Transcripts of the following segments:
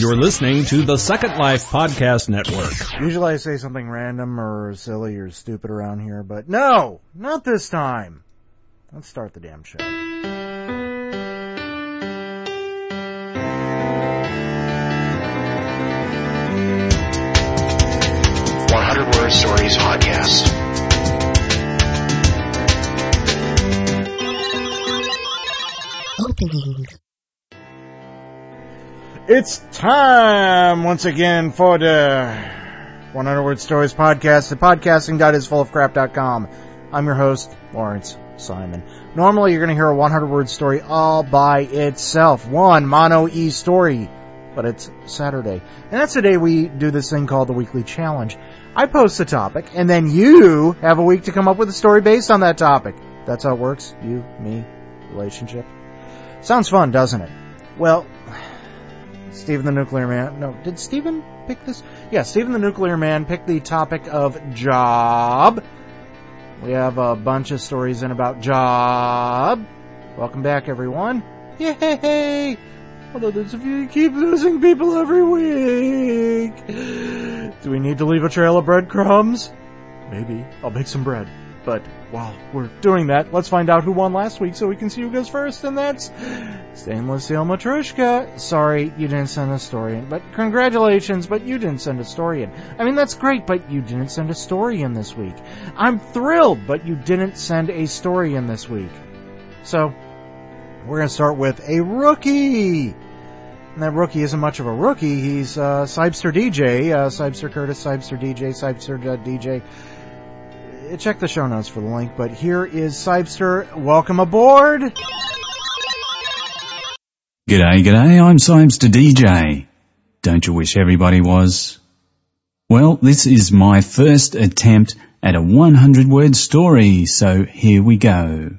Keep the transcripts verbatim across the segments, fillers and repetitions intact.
You're listening to the Second Life Podcast Network. Usually I say something random or silly or stupid around here, but no, not this time. Let's start the damn show. one hundred Word Stories Podcast. Opening. It's time once again for the one hundred Word Stories Podcast at podcasting dot is full of crap dot com. I'm your host, Lawrence Simon. Normally you're going to hear a one hundred word story all by itself. One mono-e story. But it's Saturday. And that's the day we do this thing called the Weekly Challenge. I post a topic, and then you have a week to come up with a story based on that topic. That's how it works. You, me, relationship. Sounds fun, doesn't it? Well, Stephen the Nuclear Man. No, did Stephen pick this? Yeah, Stephen the Nuclear Man picked the topic of job. We have a bunch of stories in about job. Welcome back, everyone. Yay! Although there's a few, you keep losing people every week. Do we need to leave a trail of breadcrumbs? Maybe. I'll make some bread. But while we're doing that, let's find out who won last week so we can see who goes first, and that's Stainless Steel Matrushka. Sorry, you didn't send a story in, but congratulations, but you didn't send a story in. I mean, that's great, but you didn't send a story in this week. I'm thrilled, but you didn't send a story in this week. So, we're going to start with a rookie. And that rookie isn't much of a rookie. He's uh, Cybster D J, uh, Cybster Curtis, Cybster D J, Cybster D J. Check the show notes for the link, but here is Cybster. Welcome aboard. G'day, g'day, I'm Cybster D J. Don't you wish everybody was? Well, this is my first attempt at a one hundred word story, so here we go.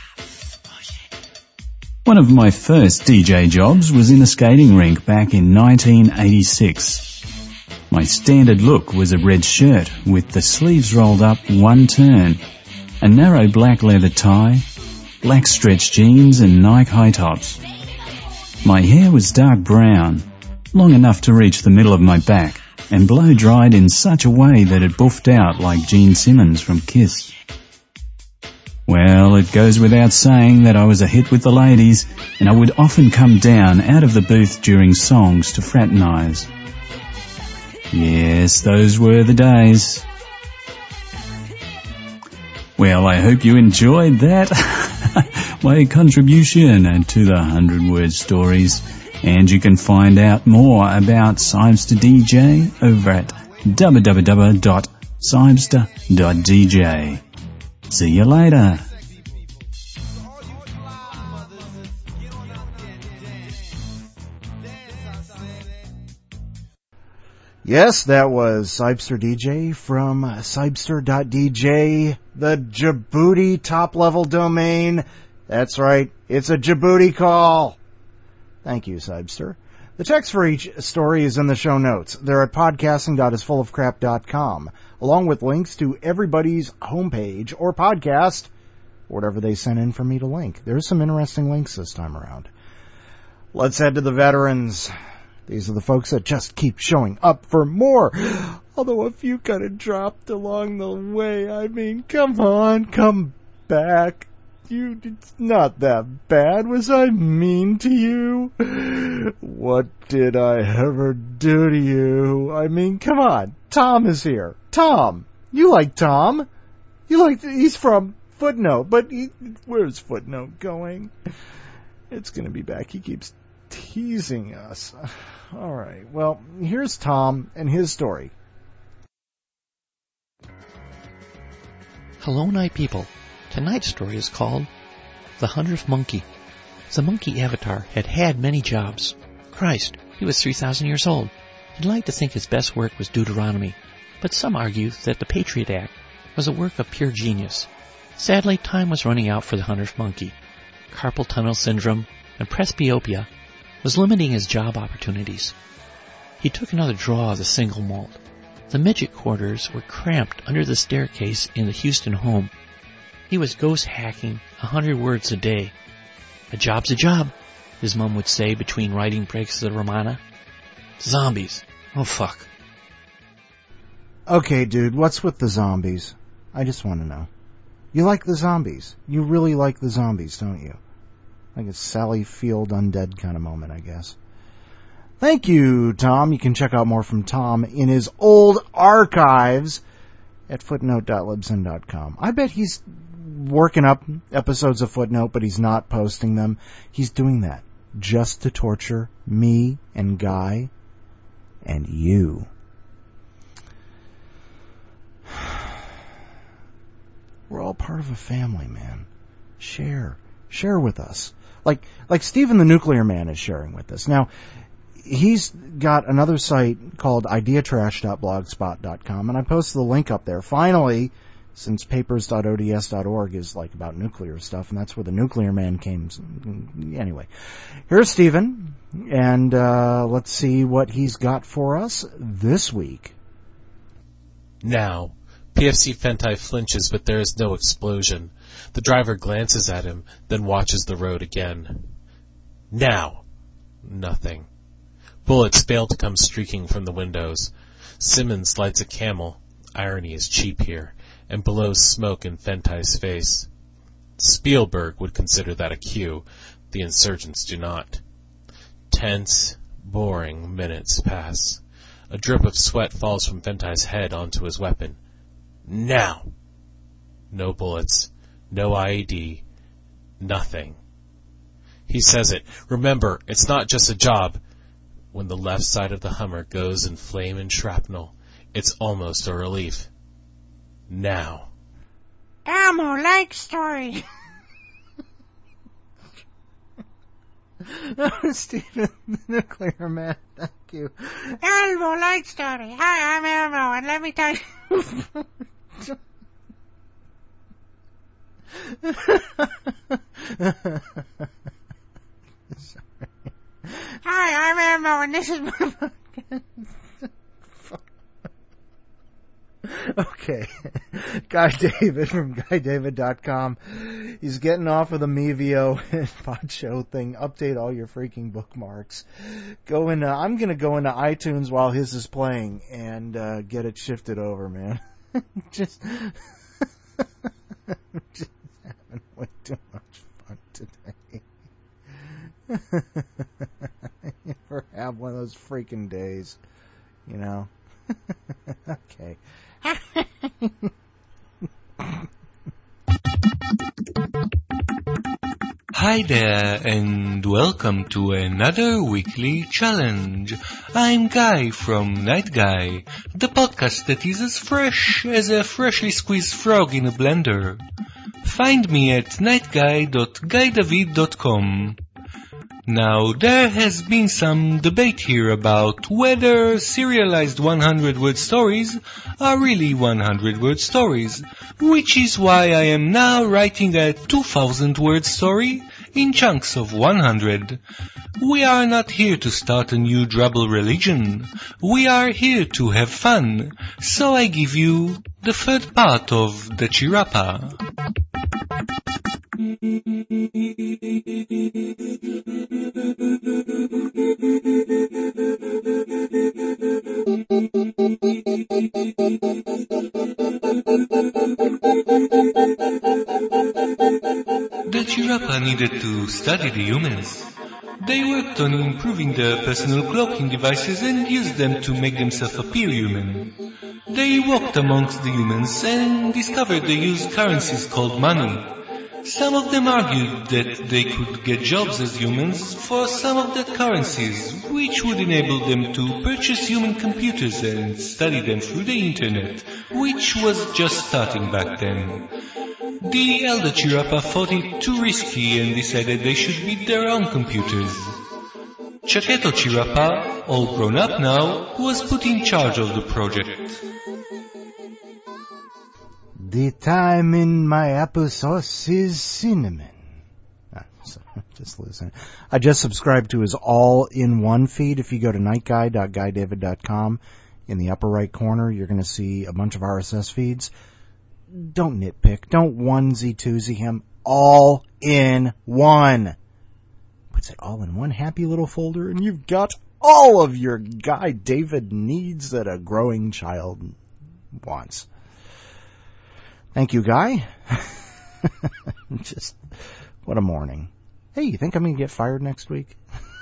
One of my first D J jobs was in a skating rink back in nineteen eighty-six. My standard look was a red shirt with the sleeves rolled up one turn, a narrow black leather tie, black stretch jeans and Nike high tops. My hair was dark brown, long enough to reach the middle of my back and blow dried in such a way that it buffed out like Gene Simmons from Kiss. Well, it goes without saying that I was a hit with the ladies, and I would often come down out of the booth during songs to fraternize. Yes, those were the days. Well, I hope you enjoyed that, my contribution to the one hundred word stories, and you can find out more about Cybster D J over at w w w dot cybster dot d j. See you later. Yes, that was Cybster D J from cybster dot d j, the Djibouti top-level domain. That's right, it's a Djibouti call. Thank you, Cybster. The text for each story is in the show notes. They're at podcasting dot is full of crap dot com, along with links to everybody's homepage or podcast, whatever they sent in for me to link. There's some interesting links this time around. Let's head to the veterans. These are the folks that just keep showing up for more. Although a few kind of dropped along the way. I mean, come on, come back. You, it's not that bad. Was I mean to you? What did I ever do to you? I mean, come on. Tom is here. Tom. You like Tom. You like, he's from Footnote. But he, where's Footnote going? It's going to be back. He keeps teasing us. All right. Well, here's Tom and his story. Hello, night people. Tonight's story is called The Hundredth Monkey. The monkey avatar had had many jobs. Christ, he was three thousand years old. He'd like to think his best work was Deuteronomy, but some argue that the Patriot Act was a work of pure genius. Sadly, time was running out for the hundredth monkey. Carpal tunnel syndrome and presbyopia was limiting his job opportunities. He took another draw of the single malt. The midget quarters were cramped under the staircase in the Houston home. He was ghost hacking a hundred words a day. A job's a job, his mom would say between writing breaks of the Ramana. Zombies. Oh, fuck. Okay, dude, what's with the zombies? I just want to know. You like the zombies. You really like the zombies, don't you? Like a Sally Field Undead kind of moment, I guess. Thank you, Tom. You can check out more from Tom in his old archives at footnote dot libsyn dot com. I bet he's working up episodes of Footnote, but he's not posting them. He's doing that just to torture me and Guy and you. We're all part of a family, man. Share. Share with us. Like, like Stephen the Nuclear Man is sharing with us. Now, he's got another site called idea trash dot blogspot dot com, and I posted the link up there. Finally, since papers dot o d s dot org is like about nuclear stuff, and that's where the Nuclear Man came. Anyway, here's Stephen, and uh, let's see what he's got for us this week. Now, P F C Fentai flinches, but there is no explosion. The driver glances at him, then watches the road again. Now, nothing. Bullets fail to come streaking from the windows. Simmons lights a Camel. Irony is cheap here, and blows smoke in Fentai's face. Spielberg would consider that a cue. The insurgents do not. Tense, boring minutes pass. A drip of sweat falls from Fentai's head onto his weapon. Now! No bullets. No I E D. Nothing. He says it. Remember, it's not just a job. When the left side of the Hummer goes in flame and shrapnel, it's almost a relief. Now. Elmo like story. Stephen the Nuclear Man, thank you. Elmo like story. Hi, I'm Elmo, and let me tell you. Hi, I'm Elmo, and this is my podcast. Okay. Guy David from guy david dot com. He's getting off of the Mevio and Pod Show thing. Update all your freaking bookmarks. Go in, uh, I'm going to go into iTunes while his is playing and uh, get it shifted over, man. Just, just having way too much fun today. You ever have one of those freaking days, you know? Okay. Hi there, and welcome to another weekly challenge. I'm Guy from Night Guy, the podcast that is as fresh as a freshly squeezed frog in a blender. Find me at night guy dot guy david dot com. Now, there has been some debate here about whether serialized one hundred word stories are really one hundred word stories, which is why I am now writing a two thousand word story in chunks of one hundred. We are not here to start a new drabble religion. We are here to have fun, so I give you the third part of the Chirapa. The Chirapa needed to study the humans. They worked on improving their personal cloaking devices and used them to make themselves appear human. They walked amongst the humans and discovered they used currencies called money. Some of them argued that they could get jobs as humans for some of the currencies, which would enable them to purchase human computers and study them through the internet, which was just starting back then. The elder Chirapa thought it too risky and decided they should build their own computers. Chaqueto Chirapa, all grown up now, was put in charge of the project. The time in my applesauce is cinnamon. Ah, so, just listen. I just subscribed to his all-in-one feed. If you go to night guy dot guy david dot com, in the upper right corner, you're going to see a bunch of R S S feeds. Don't nitpick. Don't onesie-twosie him. All in one. Puts it all in one happy little folder, and you've got all of your Guy David needs that a growing child wants. Thank you, Guy. Just, what a morning. Hey, you think I'm going to get fired next week?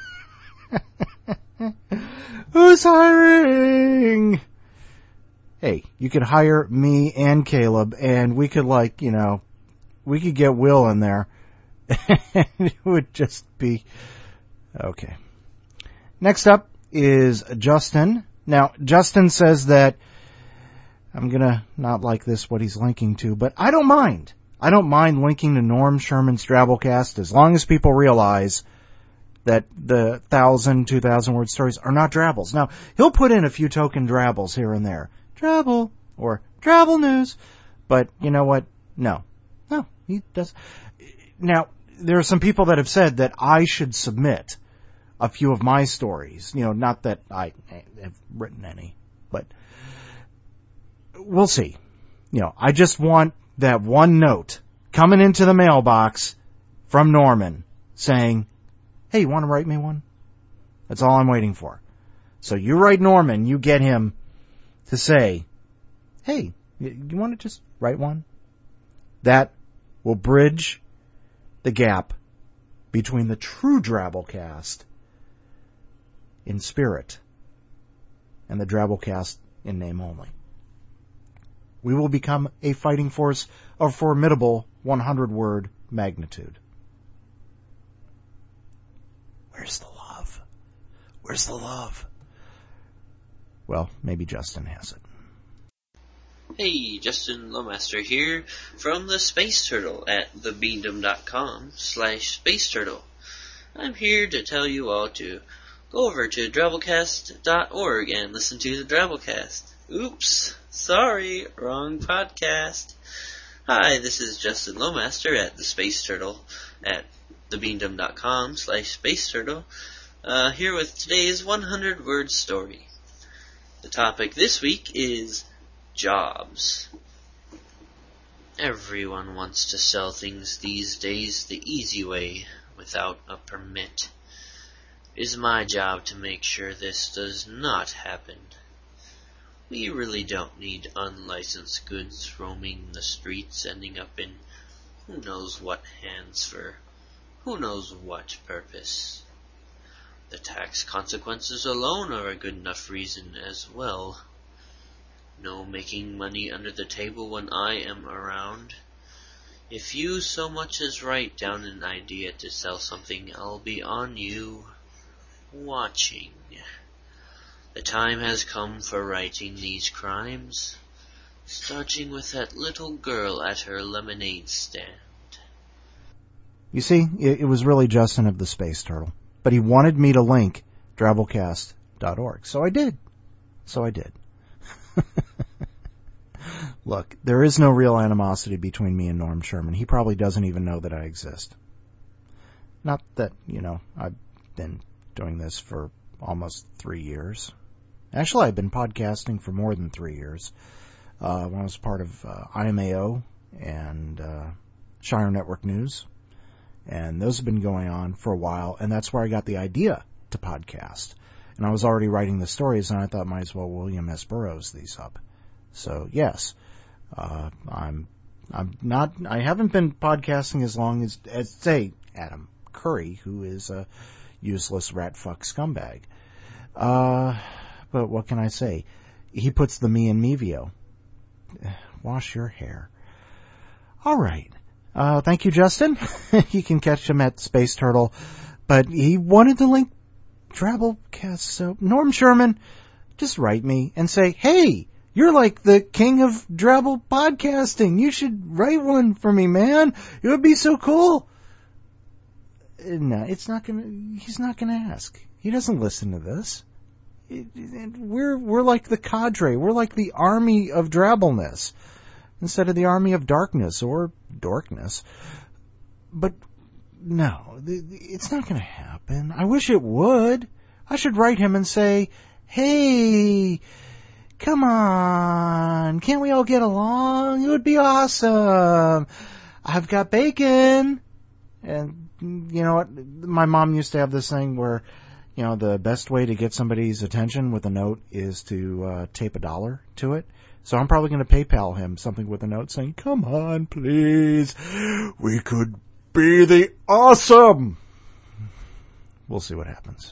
Who's hiring? Hey, you could hire me and Caleb, and we could, like, you know, we could get Will in there, and it would just be... Okay. Next up is Justin. Now, Justin says that, I'm going to not like this, what he's linking to, but I don't mind. I don't mind linking to Norm Sherman's Drabblecast as long as people realize that the thousand, two thousand word stories are not drabbles. Now, he'll put in a few token drabbles here and there. Drabble, or Drabble News. But, you know what? No. No, he does. Now, there are some people that have said that I should submit a few of my stories. You know, not that I have written any, but we'll see. You know, I just want that one note coming into the mailbox from Norman saying, hey, you want to write me one? That's all I'm waiting for. So you write Norman, you get him to say, hey, you want to just write one? That will bridge the gap between the true Drabblecast in spirit and the Drabblecast in name only. We will become a fighting force of formidable one hundred word magnitude. Where's the love? Where's the love? Well, maybe Justin has it. Hey, Justin Lowmaster here from the Space Turtle at thebeandom.com slash Space Turtle. I'm here to tell you all to go over to drabblecast dot org and listen to the Drabblecast. Oops, sorry, wrong podcast. Hi, this is Justin Lowmaster at the Space Turtle at thebeandom.com slash Space Turtle, uh, here with today's one hundred word story. The topic this week is jobs. Everyone wants to sell things these days the easy way, without a permit. It is my job to make sure this does not happen. We really don't need unlicensed goods roaming the streets, ending up in who knows what hands for who knows what purpose. The tax consequences alone are a good enough reason as well. No making money under the table when I am around. If you so much as write down an idea to sell something, I'll be on you, watching. The time has come for righting these crimes, starting with that little girl at her lemonade stand. You see, it, it was really Justin of the Space Turtle, but he wanted me to link drabblecast dot org, so I did. So I did. Look, there is no real animosity between me and Norm Sherman. He probably doesn't even know that I exist. Not that, you know, I've been doing this for almost three years. Actually, I've been podcasting for more than three years. Uh, when I was part of uh, I M A O and uh, Shire Network News. And those have been going on for a while, and that's where I got the idea to podcast. And I was already writing the stories, and I thought might as well William S. Burroughs these up. So, yes, uh, I'm, I'm not, I haven't been podcasting as long as, as, say, Adam Curry, who is a useless rat fuck scumbag. Uh, but what can I say? He puts the me in Mevio. Wash your hair. All right. Uh, thank you, Justin. You can catch him at Space Turtle. But he wanted to link Drabblecast, so Norm Sherman, just write me and say, hey, you're like the king of Drabble podcasting. You should write one for me, man. It would be so cool. No, it's not gonna, he's not gonna ask. He doesn't listen to this. It, it, we're, we're like the cadre. We're like the army of Drabbleness instead of the army of darkness or dorkness. But no, it's not going to happen. I wish it would. I should write him and say, hey, come on, can't we all get along? It would be awesome. I've got bacon. And you know what? My mom used to have this thing where, you know, the best way to get somebody's attention with a note is to uh, tape a dollar to it. So I'm probably going to PayPal him something with a note saying, come on, please. We could be the awesome. We'll see what happens.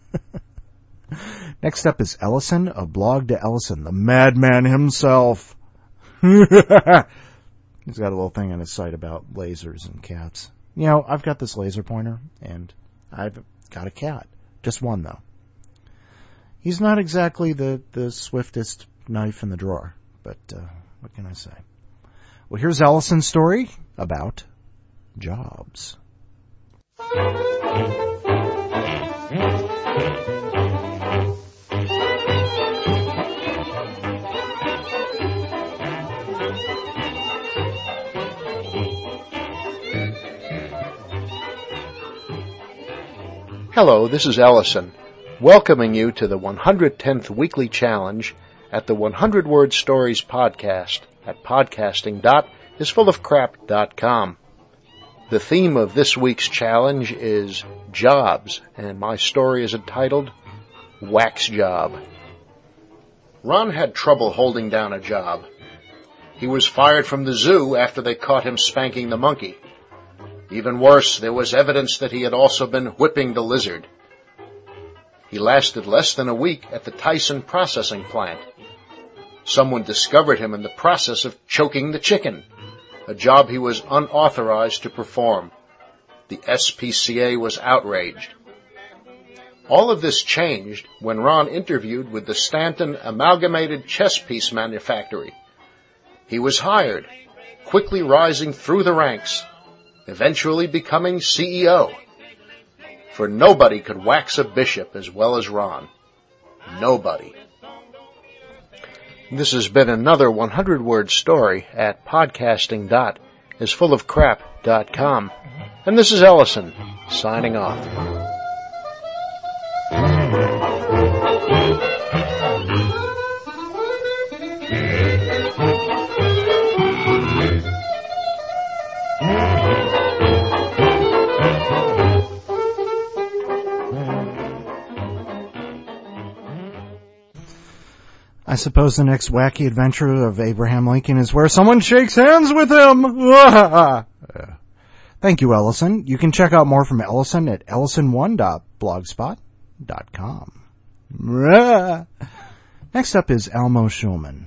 Next up is Ellison, a blog to Ellison, the madman himself. He's got a little thing on his site about lasers and cats. You know, I've got this laser pointer, and I've got a cat. Just one, though. He's not exactly the, the swiftest knife in the drawer, but uh, what can I say? Well, here's Ellison's story about jobs. Hello, this is Ellison, welcoming you to the one hundred tenth Weekly Challenge at the one hundred word Stories podcast at podcasting dot is full of crap dot com. The theme of this week's challenge is jobs, and my story is entitled Wax Job. Ron had trouble holding down a job. He was fired from the zoo after they caught him spanking the monkey. Even worse, there was evidence that he had also been whipping the lizard. He lasted less than a week at the Tyson processing plant. Someone discovered him in the process of choking the chicken, a job he was unauthorized to perform. The S P C A was outraged. All of this changed when Ron interviewed with the Stanton Amalgamated Chess Piece Manufactory. He was hired, quickly rising through the ranks, eventually becoming C E O. For nobody could wax a bishop as well as Ron. Nobody. This has been another one hundred word story at podcasting dot is full of crap dot com. And this is Ellison, signing off. I suppose the next wacky adventure of Abraham Lincoln is where someone shakes hands with him. Thank you, Ellison. You can check out more from Ellison at ellison one dot blogspot dot com. Next up is Elmo Schulman.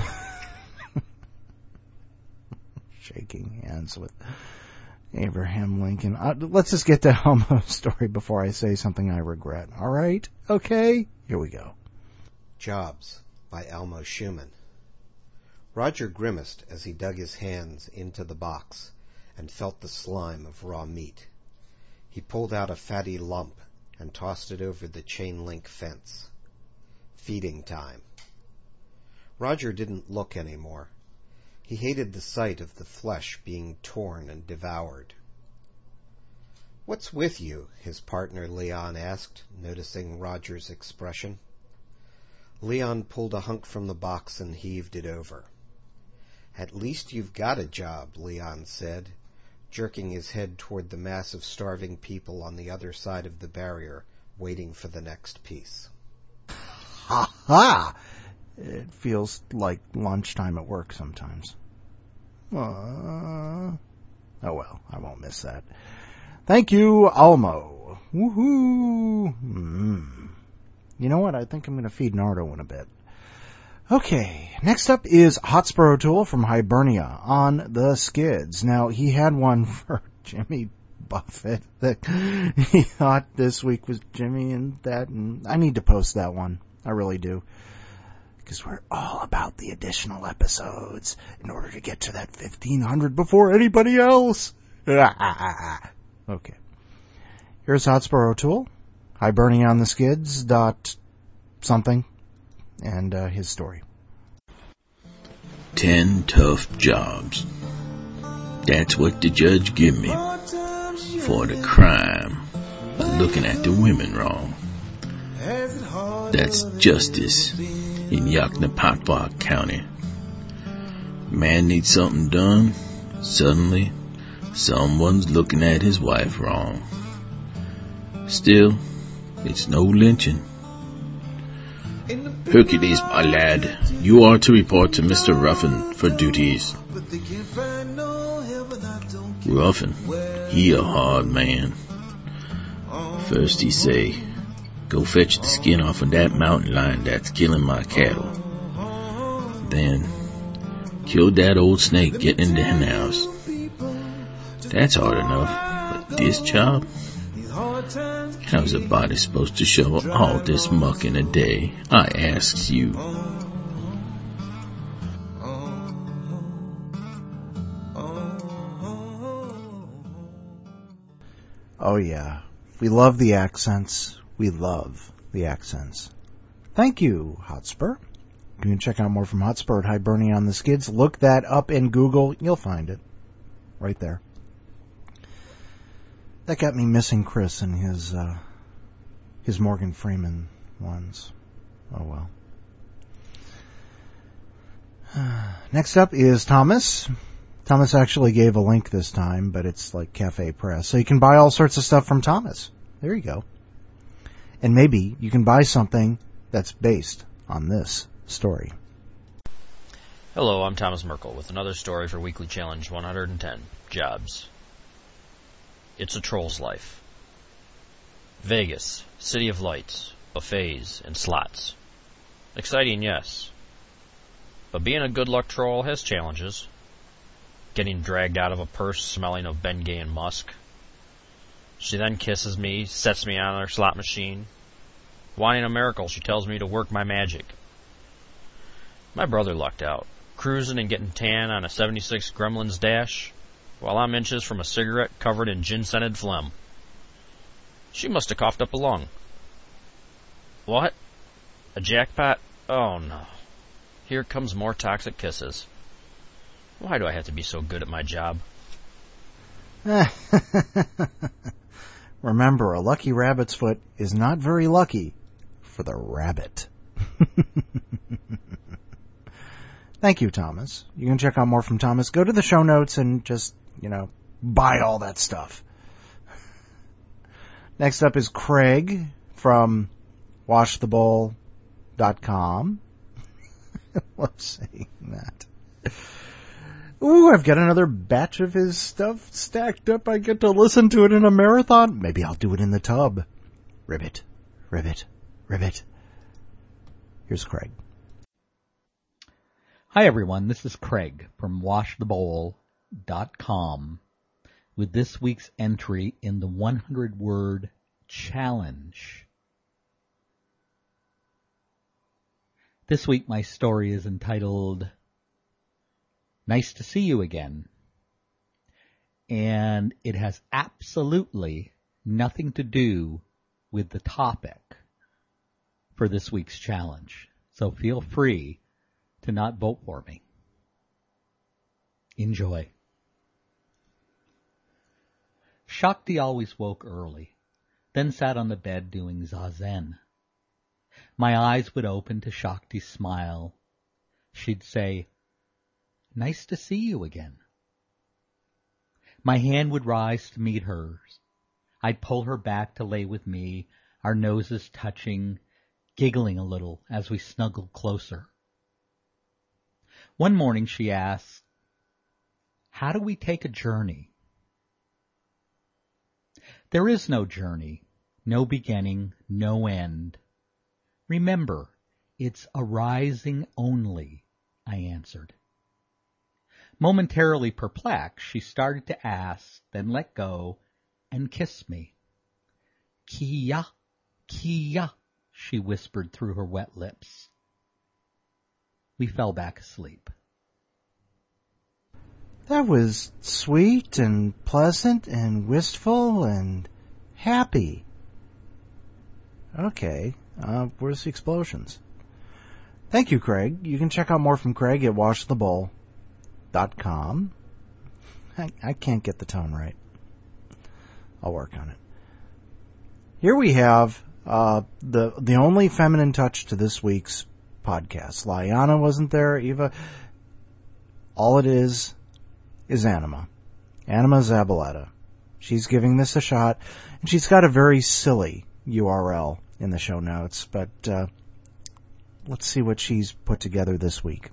Shaking hands with Abraham Lincoln. Uh, let's just get to Elmo's story before I say something I regret. All right? Okay? Here we go. Jobs by Elmo Schumann. Roger grimaced as he dug his hands into the box and felt the slime of raw meat. He pulled out a fatty lump and tossed it over the chain-link fence. Feeding time. Roger didn't look anymore. He hated the sight of the flesh being torn and devoured. "What's with you?" his partner Leon asked, noticing Roger's expression. Leon pulled a hunk from the box and heaved it over. "At least you've got a job," Leon said, jerking his head toward the mass of starving people on the other side of the barrier, waiting for the next piece. Ha ha! It feels like lunchtime at work sometimes. Uh, oh well, I won't miss that. Thank you, Elmo. Woohoo! Mm. You know what? I think I'm going to feed Nardo in a bit. Okay, next up is Hotspur O'Toole from Hibernia on the skids. Now, he had one for Jimmy Buffett that he thought this week was Jimmy and that, and I need to post that one. I really do. Because we're all about the additional episodes in order to get to that fifteen hundred before anybody else. Okay. Here's Hotspur O'Toole. Hibernia on the skids dot something and uh, his story. Ten tough jobs. That's what the judge give me for the crime of looking at the women wrong. That's justice in Yoknapatawpha County. Man needs something done. Suddenly, someone's looking at his wife wrong. Still, It's no lynching. Hercules, my lad, you are to report to Mister Ruffin for duties. Ruffin, he a hard man. First he say, go fetch the skin off of that mountain lion that's killing my cattle. Then, kill that old snake getting in the hen house. That's hard enough, but this job? How's a body supposed to shovel all this muck in a day? I asks you. Oh yeah, we love the accents. We love the accents. Thank you, Hotspur. You can check out more from Hotspur at Hibernia on the Skids. Look that up in Google. You'll find it. Right there. That got me missing Chris and his, uh, his Morgan Freeman ones. Oh well. Next up is Thomas. Thomas actually gave a link this time, but it's like Cafe Press. So you can buy all sorts of stuff from Thomas. There you go. And maybe you can buy something that's based on this story. Hello, I'm Thomas Merkel with another story for Weekly Challenge one hundred ten, Jobs. It's a troll's life. Vegas, city of lights, buffets, and slots. Exciting, yes. But being a good luck troll has challenges. Getting dragged out of a purse smelling of Bengay and musk. She then kisses me, sets me on her slot machine. Wanting a miracle, she tells me to work my magic. My brother lucked out, cruising and getting tan on a seventy-six Gremlins Dash, while I'm inches from a cigarette covered in gin-scented phlegm. She must have coughed up a lung. What? A jackpot? Oh no. Here comes more toxic kisses. Why do I have to be so good at my job? Remember, a lucky rabbit's foot is not very lucky for the rabbit. Thank you, Thomas. You can check out more from Thomas. Go to the show notes and just, you know, buy all that stuff. Next up is Craig from wash the bowl dot com. I love saying that. Ooh, I've got another batch of his stuff stacked up. I get to listen to it in a marathon. Maybe I'll do it in the tub. Ribbit, ribbit, ribbit. Here's Craig. Hi, everyone. This is Craig from wash the bowl dot com with this week's entry in the one hundred word challenge. This week, my story is entitled Nice to See You Again. And it has absolutely nothing to do with the topic for this week's challenge. So feel free to not vote for me. Enjoy. Shakti always woke early, then sat on the bed doing zazen. My eyes would open to Shakti's smile. She'd say, "Nice to see you again." My hand would rise to meet hers. I'd pull her back to lay with me, our noses touching, giggling a little as we snuggled closer. One morning she asked, "How do we take a journey?" There is no journey, no beginning, no end. Remember, it's arising only, I answered. Momentarily perplexed, she started to ask, then let go and kiss me. "Kia, Kia," she whispered through her wet lips. We fell back asleep. That was sweet and pleasant and wistful and happy. Okay, uh, where's the explosions? Thank you, Craig. You can check out more from Craig at wash the bowl dot com. I, I can't get the tone right. I'll work on it. Here we have uh, the the only feminine touch to this week's podcast. Liana wasn't there, Eva. All it is is Anima. Anima Zabaleta. She's giving this a shot, and she's got a very silly U R L in the show notes, but uh, let's see what she's put together this week.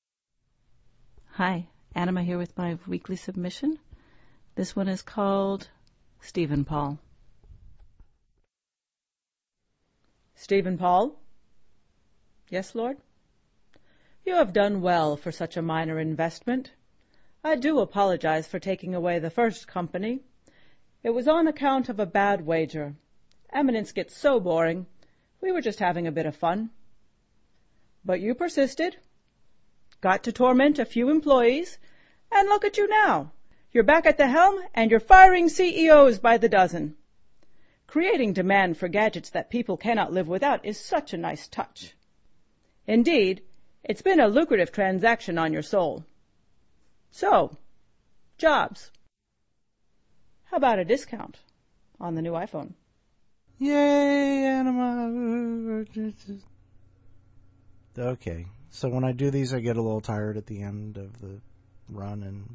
Hi, Anima here with my weekly submission. This one is called Stephen Paul. Stephen Paul? Yes, Lord? You have done well for such a minor investment. I do apologize for taking away the first company. It was on account of a bad wager. Eminence gets so boring. We were just having a bit of fun. But you persisted, got to torment a few employees, and look at you now. You're back at the helm, and you're firing C E Os by the dozen. Creating demand for gadgets that people cannot live without is such a nice touch. Indeed, it's been a lucrative transaction on your soul. So, jobs. How about a discount on the new iPhone? Yay, Anima! Okay, so when I do these, I get a little tired at the end of the run, and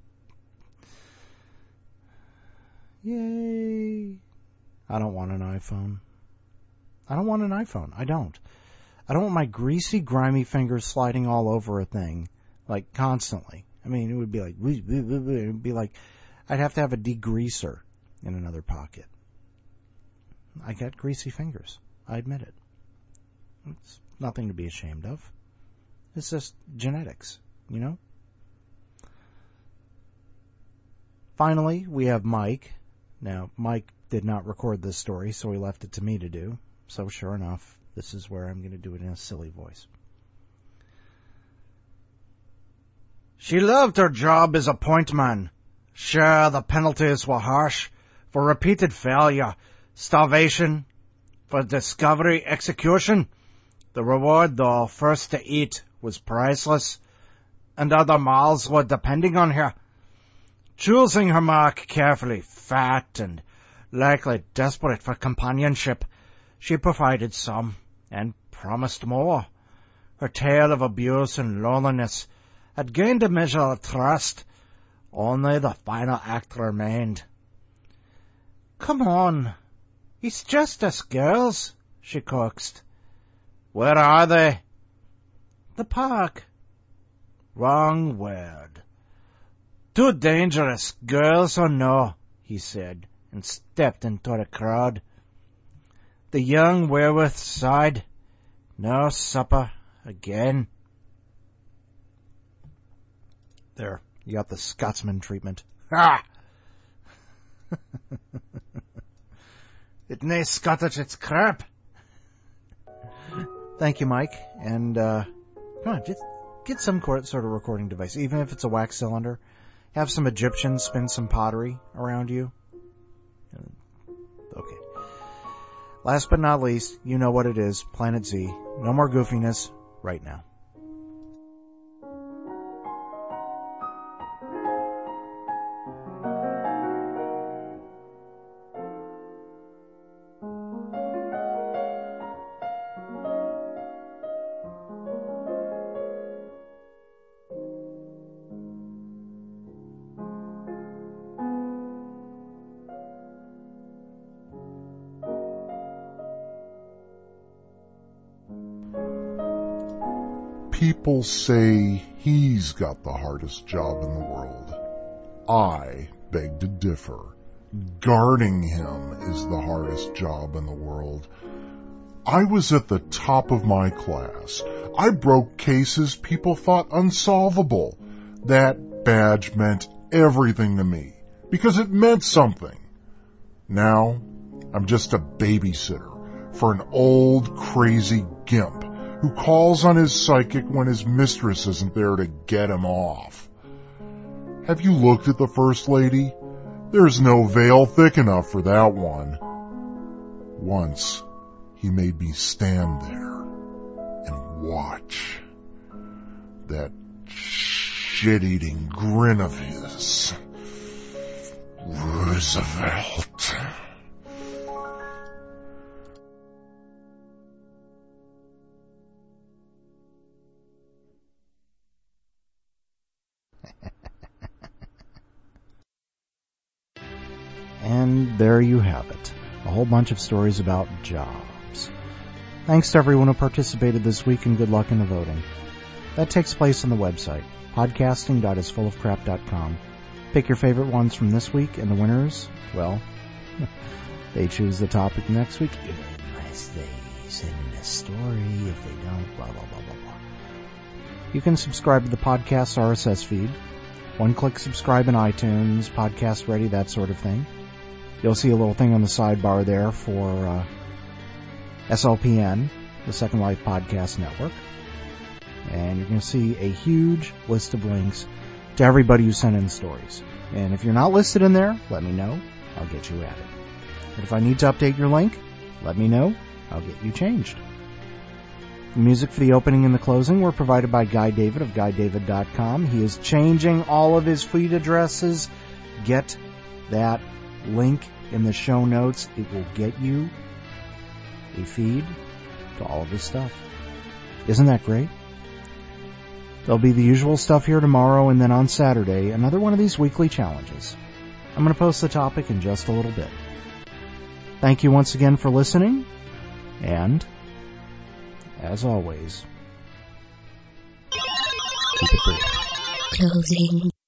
yay! I don't want an iPhone. I don't want an iPhone. I don't. I don't want my greasy, grimy fingers sliding all over a thing, like, constantly. I mean, it would be like, it would be like, I'd have to have a degreaser in another pocket. I got greasy fingers. I admit it. It's nothing to be ashamed of. It's just genetics, you know? Finally, we have Mike. Now, Mike did not record this story, so he left it to me to do. So sure enough, this is where I'm going to do it in a silly voice. She loved her job as a pointman. Sure, the penalties were harsh for repeated failure, starvation, for discovery execution. The reward, though, first to eat, was priceless, and other mouths were depending on her. Choosing her mark carefully, fat and likely desperate for companionship, she provided some and promised more. Her tale of abuse and loneliness had gained a measure of trust. Only the final act remained. Come on, it's just us girls, she coaxed. Where are they? The park. Wrong word. Too dangerous, girls or no, he said, and stepped into the crowd. The young werewolf sighed. No supper again. There, you got the Scotsman treatment. Ha! It nae Scottish, it's crap. Thank you, Mike. And, uh, come on, just get some sort of recording device, even if it's a wax cylinder. Have some Egyptians spin some pottery around you. Okay. Last but not least, you know what it is, Planet Z. No more goofiness right now. People say he's got the hardest job in the world. I beg to differ. Guarding him is the hardest job in the world. I was at the top of my class. I broke cases people thought unsolvable. That badge meant everything to me, because it meant something. Now, I'm just a babysitter for an old crazy gimp who calls on his psychic when his mistress isn't there to get him off. Have you looked at the First Lady? There's no veil thick enough for that one. Once, he made me stand there and watch. That shit-eating grin of his. Roosevelt. And there you have it. a whole bunch of stories about jobs. Thanks to everyone who participated this week, and good luck in the voting. That takes place on the website, podcasting dot is full of crap dot com. Pick your favorite ones from this week, and the winners, well, they choose the topic next week, unless they send in a story. If they don't, blah, blah, blah, blah, blah. You can subscribe to the podcast R S S feed. One-click subscribe in iTunes, podcast ready, that sort of thing. You'll see a little thing on the sidebar there for uh, S L P N, the Second Life Podcast Network. And you're going to see a huge list of links to everybody who sent in stories. And if you're not listed in there, let me know. I'll get you added. But if I need to update your link, let me know. I'll get you changed. The music for the opening and the closing were provided by Guy David of guy david dot com. He is changing all of his feed addresses. Get that link in the show notes. It will get you a feed to all of his stuff. Isn't that great? There'll be the usual stuff here tomorrow, and then on Saturday, another one of these weekly challenges. I'm going to post the topic in just a little bit. Thank you once again for listening, and, as always, keep it brief. Closing.